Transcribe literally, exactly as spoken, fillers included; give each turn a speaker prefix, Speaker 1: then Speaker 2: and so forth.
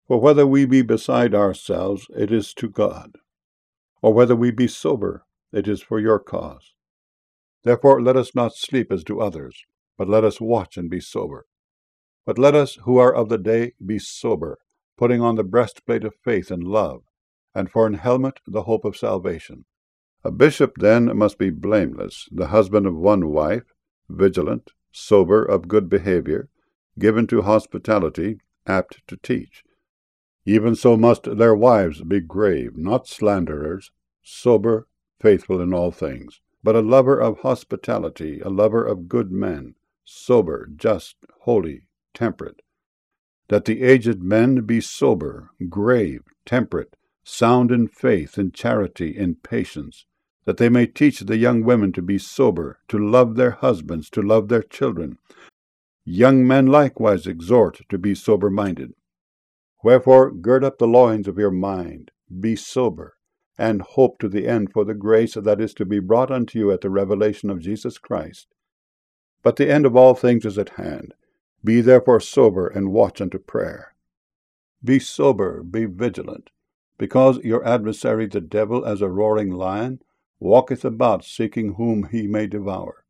Speaker 1: For whether we be beside ourselves, it is to God, or whether we be sober, it is for your cause. Therefore let us not sleep as do others, but let us watch and be sober. But let us who are of the day be sober, putting on the breastplate of faith and love, and for an helmet the hope of salvation. A bishop then must be blameless, the husband of one wife, vigilant, sober, of good behavior, given to hospitality, apt to teach. Even so must their wives be grave, not slanderers, sober, faithful in all things, but a lover of hospitality, a lover of good men, sober, just, holy, temperate. That the aged men be sober, grave, temperate, sound in faith, in charity, in patience, that they may teach the young women to be sober, to love their husbands, to love their children. Young men likewise exhort to be sober-minded. Wherefore gird up the loins of your mind, be sober, and hope to the end for the grace that is to be brought unto you at the revelation of Jesus Christ. But the end of all things is at hand. Be therefore sober, and watch unto prayer. Be sober, be vigilant, because your adversary the devil, as a roaring lion, walketh about, seeking whom he may devour.